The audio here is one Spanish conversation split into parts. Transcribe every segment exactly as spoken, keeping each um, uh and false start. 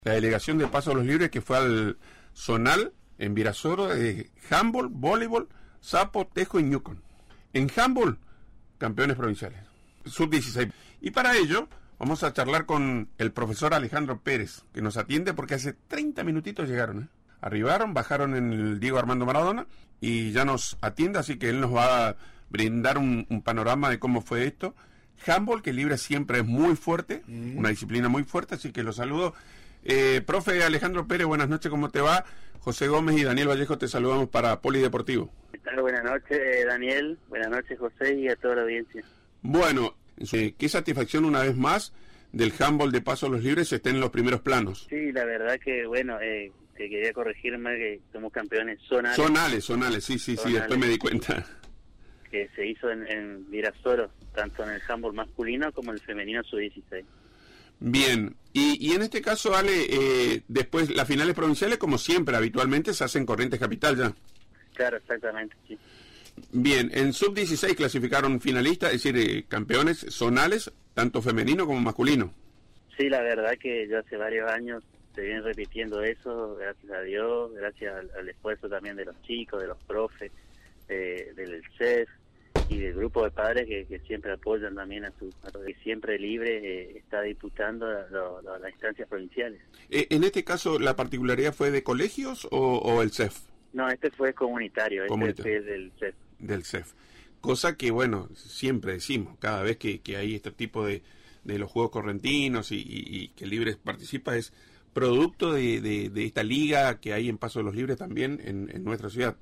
La delegación de Paso a los Libres que fue al zonal en Virasoro de handball, voleibol, sapo, tejo y ñucón. En handball, campeones provinciales, sub dieciséis. Y para ello, vamos a charlar con el profesor Alejandro Pérez, que nos atiende porque hace treinta minutitos llegaron, ¿eh? Arribaron, bajaron en el Diego Armando Maradona y ya nos atiende, así que él nos va a brindar un, un panorama de cómo fue esto. Handball, que libre siempre es muy fuerte, mm. una disciplina muy fuerte, así que lo saludo. Eh, profe Alejandro Pérez, buenas noches, ¿cómo te va? José Gómez y Daniel Vallejo te saludamos para Polideportivo. ¿Qué tal? Buenas noches, Daniel, buenas noches, José, y a toda la audiencia. Bueno, eh, qué satisfacción una vez más del handball de Paso a los Libres esté en los primeros planos. Sí, la verdad que, bueno, eh, que quería corregirme que somos campeones zonales. Zonales, zonales, sí, sí, zonales, sí, después me di cuenta. Que se hizo en, en Virasoro, tanto en el handball masculino como en el femenino sub dieciséis. Bien, y, y en este caso, Ale, eh, después las finales provinciales, como siempre, habitualmente se hacen Corrientes Capital ya. Claro, exactamente, sí. Bien, en sub dieciséis clasificaron finalistas, es decir, eh, campeones zonales, tanto femenino como masculino. Sí, la verdad que ya hace varios años se viene repitiendo eso, gracias a Dios, gracias al, al esfuerzo también de los chicos, de los profes, eh, del C E F y del grupo de padres que, que siempre apoyan también a su, a que siempre libre eh, está disputando lo, lo, las instancias provinciales. Eh, en este caso, ¿la particularidad fue de colegios o, o el C E F? No, este fue comunitario, comunitario. este fue del C E F. Del C E F. Cosa que, bueno, siempre decimos, cada vez que, que hay este tipo de, de los Juegos Correntinos y, y, y que Libres participa, es producto de, de, de esta liga que hay en Paso de los Libres también en, en nuestra ciudad.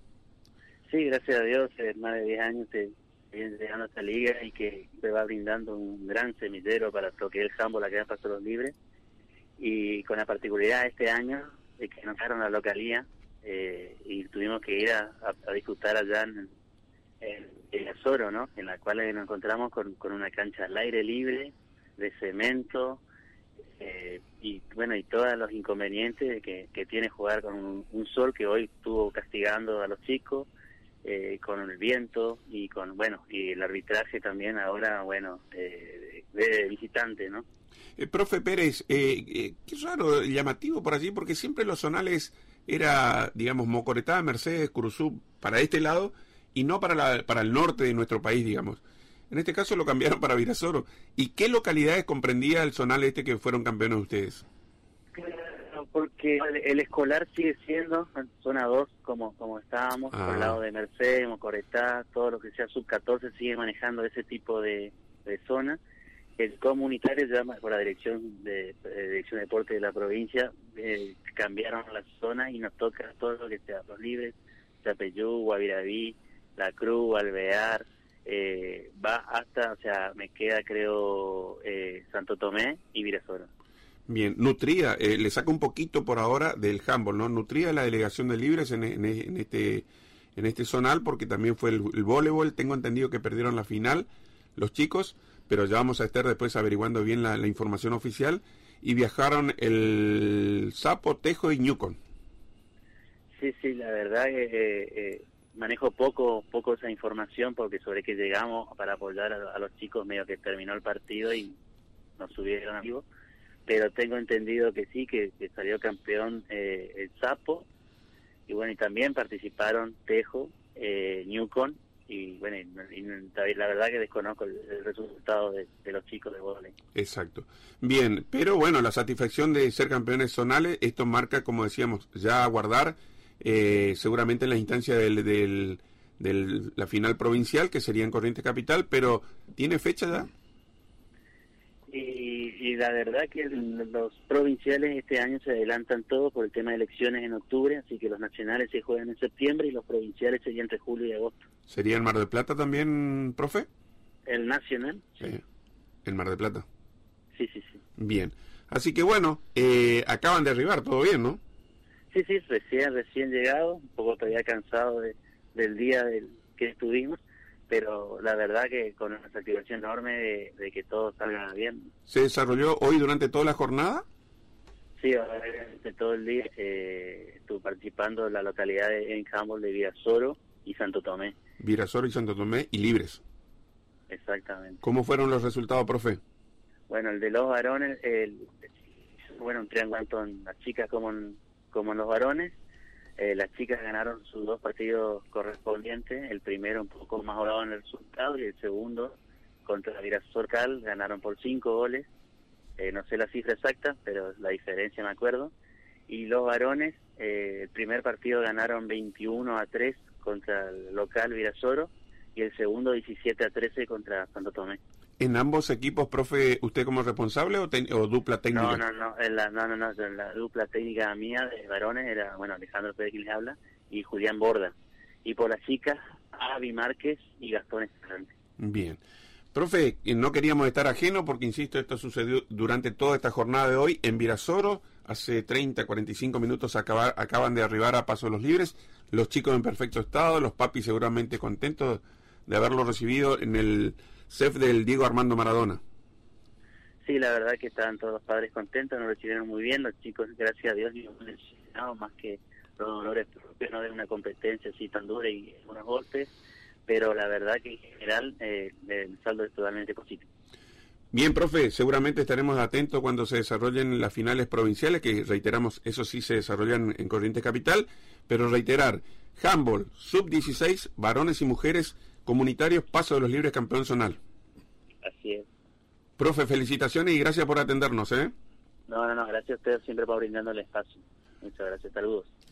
Sí, gracias a Dios, eh, más de diez años se viene llegando a esta liga y que se va brindando un gran semillero para lo que es el handball acá en Paso de los Libres. Y con la particularidad de este año de que nos dejaron la localía eh, y tuvimos que ir a, a, a disfrutar allá en, en, en Azoro, ¿no? En la cual nos encontramos con, con una cancha al aire libre, de cemento, eh, y bueno, y todos los inconvenientes que, que tiene jugar con un, un sol que hoy estuvo castigando a los chicos. Eh, con el viento y con, bueno, y el arbitraje también ahora, bueno, eh, de, de visitante, ¿no? Eh, profe Pérez, eh, eh, qué raro, llamativo por allí, porque siempre los zonales era, digamos, Mocoretá, Mercedes, Curuzú, para este lado, y no para, la, para el norte de nuestro país, digamos. En este caso lo cambiaron para Virasoro. ¿Y qué localidades comprendía el zonal este que fueron campeones ustedes? Porque el, el escolar sigue siendo en zona dos como como estábamos, ah. por el lado de Mercedes, Mocoretá, todo lo que sea sub catorce sigue manejando ese tipo de, de zona. El comunitario ya por la dirección de, de dirección de deporte de la provincia eh, cambiaron la zona y nos toca todo lo que sea Los Libres, Chapeyú, Guaviraví, La Cruz, Alvear, eh, va hasta, o sea, me queda creo eh, Santo Tomé y Virasoro. Bien, nutría, eh, le saco un poquito por ahora del handball, ¿no? Nutría la delegación de Libres en, en, en este en este zonal, porque también fue el, el voleibol. Tengo entendido que perdieron la final los chicos, pero ya vamos a estar después averiguando bien la, la información oficial. Y viajaron el sapo, tejo y ñucón. Sí, sí, la verdad que eh, eh, manejo poco poco esa información, porque sobre que llegamos para apoyar a, a los chicos medio que terminó el partido y nos subieron amigos. Pero tengo entendido que sí, que, que salió campeón eh, el Sapo, y bueno, y también participaron Tejo, eh, Ñucón, y bueno, y, y la verdad que desconozco el, el resultado de, de los chicos de vóley. Exacto. Bien, pero bueno, la satisfacción de ser campeones zonales, esto marca, como decíamos, ya aguardar, eh, seguramente en la instancia del, del, del la final provincial, que sería en Corrientes Capital, pero ¿tiene fecha ya? Y, y la verdad que los provinciales este año se adelantan todo por el tema de elecciones en octubre, así que los nacionales se juegan en septiembre y los provinciales serían entre julio y agosto. ¿Sería en Mar del Plata también, profe? El nacional, sí. Eh, ¿En Mar del Plata? Sí, sí, sí. Bien. Así que bueno, eh, acaban de arribar, todo bien, ¿no? Sí, sí, recién, recién llegado, un poco todavía cansado de, del día del que estuvimos, pero la verdad que con una satisfacción enorme de, de que todo salga bien. ¿Se desarrolló hoy durante toda la jornada? Sí, durante todo el día eh, estuve participando en la localidad de, en handball de Virasoro y Santo Tomé. Virasoro y Santo Tomé y Libres. Exactamente. ¿Cómo fueron los resultados, profe? Bueno, el de los varones, el, bueno, un triángulo tanto en las chicas como en, como en los varones. Eh, las chicas ganaron sus dos partidos correspondientes, el primero un poco más holgado en el resultado y el segundo contra Virasoro Cal ganaron por cinco goles, eh, no sé la cifra exacta, pero la diferencia me acuerdo. Y los varones, eh, el primer partido ganaron veintiuno a tres contra el local Virasoro y el segundo diecisiete a trece contra Santo Tomé. ¿En ambos equipos, profe, usted como responsable o, ten, o dupla técnica? No, no, no, en la, no, no, no, en la dupla técnica mía de varones era, bueno, Alejandro Pérez quien les habla, y Julián Borda. Y por las chicas, Avi Márquez y Gastón Escalante. Bien. Profe, no queríamos estar ajeno porque, insisto, esto sucedió durante toda esta jornada de hoy en Virasoro. Hace treinta, cuarenta y cinco minutos acabar, acaban de arribar a Paso de los Libres. Los chicos en perfecto estado, los papis seguramente contentos de haberlo recibido en el C E F del Diego Armando Maradona. Sí, la verdad que estaban todos los padres contentos, nos recibieron muy bien. Los chicos, gracias a Dios, no más que los dolores propios, no de una competencia así tan dura y unos golpes. Pero la verdad que en general eh, el saldo es totalmente positivo. Bien, profe, seguramente estaremos atentos cuando se desarrollen las finales provinciales, que reiteramos, eso sí se desarrollan en Corrientes Capital, pero reiterar, handball, sub dieciséis, varones y mujeres, comunitarios, Paso de los Libres, campeón zonal. Así es. Profe, felicitaciones y gracias por atendernos, ¿eh? No, no, no, gracias a ustedes siempre por brindarnos el espacio. Muchas gracias, saludos.